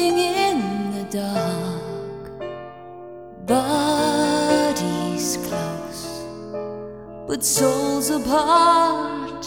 Standing in the dark, bodies close, but souls apart.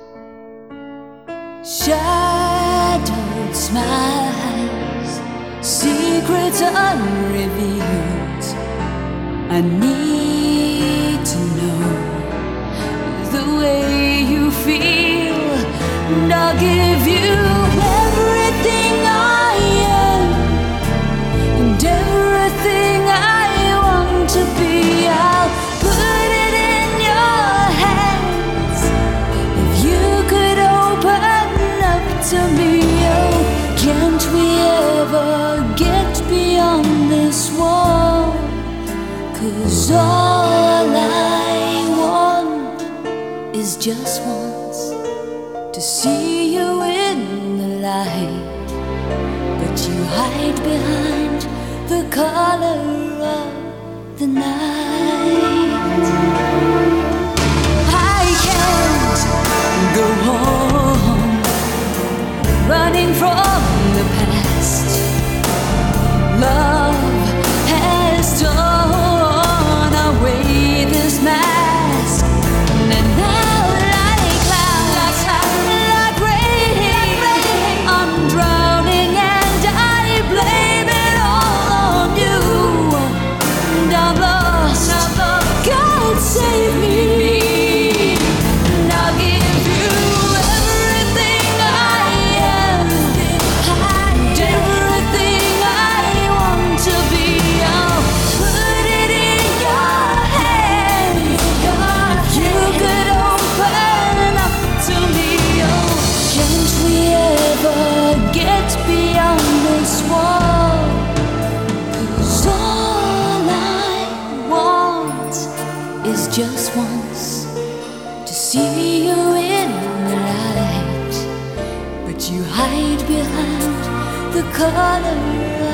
Shadowed smiles, secrets unrevealed. I need to know the way you feel, and I'll give you everything I am and everything I want to be. I'll put it in your hands. If you could open up to me, oh, can't we ever get beyond this wall? 'Cause all I want is just once to see you in the light, but you hide behind the color of the night. I can't go home, running from the past. Love has torn away this mask, and now like clouds, like rain, I'm drowning and I blame it all on you. And I'm lost, God save me. And I'll give you everything I am and everything I want to be. I'll put it in your hands. If you could open up to me, oh, can't we ever get beyond this wall? 'Cause all I want is just once to see you in the light, but you hide behind the color